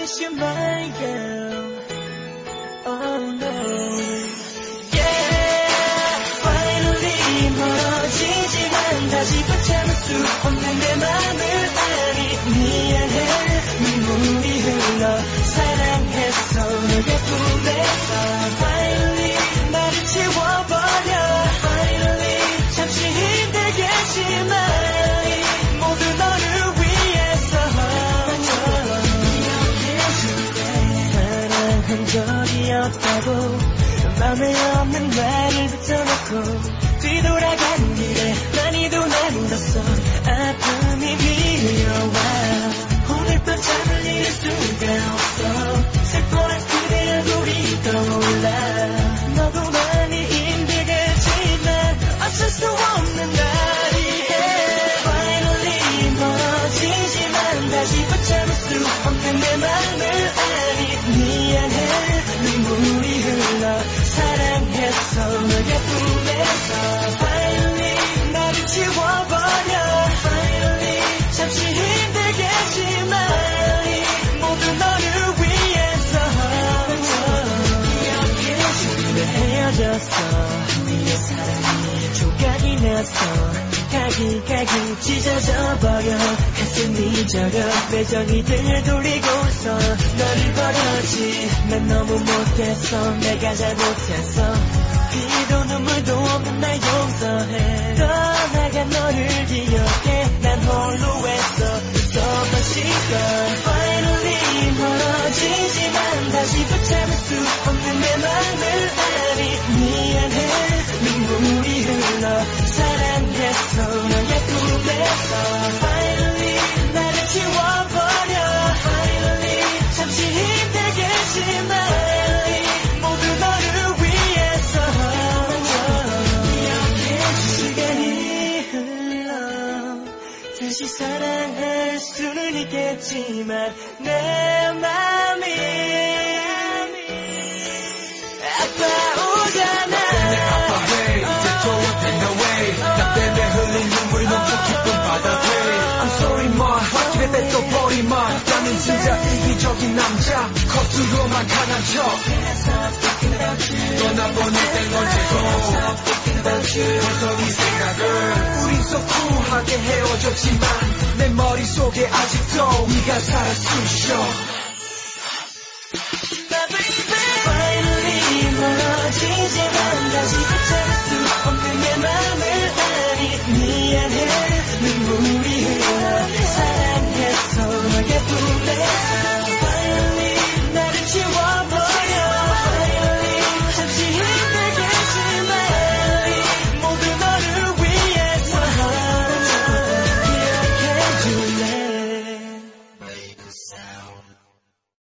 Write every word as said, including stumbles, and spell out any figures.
promise you're my girl. Oh no. Yeah, finally 멀어지지만 다시 붙잡을 수 없는 내 맘을 아니 미안해. 눈물이 흘러 사랑했어 너의 꿈에서. Finally 나를 지워버려. Finally 잠시 힘들겠지만 모두 너를 위해서. 사랑한 적이 없다고 맘에 없는 말을 붙여놓고 뒤돌아가는 길에 많이도 날 울었어. 아픔이 밀려와 오늘 밤 잠을 잃을 수가 없어. 슬퍼한 그대 얼굴이 떠올라. 너도 많이 힘들겠지만 어쩔 수 없는 날이에. Finally 멀어지지만 다시 붙잡을 수 없는 내 맘을 아니 미안해. 눈물이 흘러 사랑했어 너의 꿈에서. Finally 나를 지워버려. Finally 잠시 힘들겠지만 모두 너를 위해서. 기억해줄래. 헤어졌어 우리의 사랑이 조각이 났어. 가기 가기 찢어져버려. 가슴이 저려 매정이들 돌리고서 너를 버렸지. 난 너무 못했어. 내가 잘못했어. 피도 눈물도 없는 날 용서해. 떠나간 너를 기억해. 난 홀로 했어 있었던 시간. Finally 멀어지지만 다시 붙잡을 수 없는 내 맘을 아니 미안해. 눈물이 흘러 사랑했어 너의 꿈에서. Finally 나를 지워버려. Finally 잠시 힘들겠지만 모두 너를 위해서. 시간이 흘러 다시 사랑할 수는 있겠지만 내 맘이 아파오잖아. 나 때문에 흘린 눈물이 넘쳐 깊은 바다에. I'm sorry ma 홧길에 뱉어버리마. 나는 진짜 이기적인 남자 겉으로만 강한 척. 떠나보낼 땐 언제고 벌써 이 생각을. 우린 so cool하게 헤어졌지만 내 머릿속에 아직도 네가 살아 숨쉬어. Finally 멀어지지만 다시 붙잡을 수 없는 내 맘을 아니 미안해. 눈물이 흘러 사랑했어 너의 꿈에.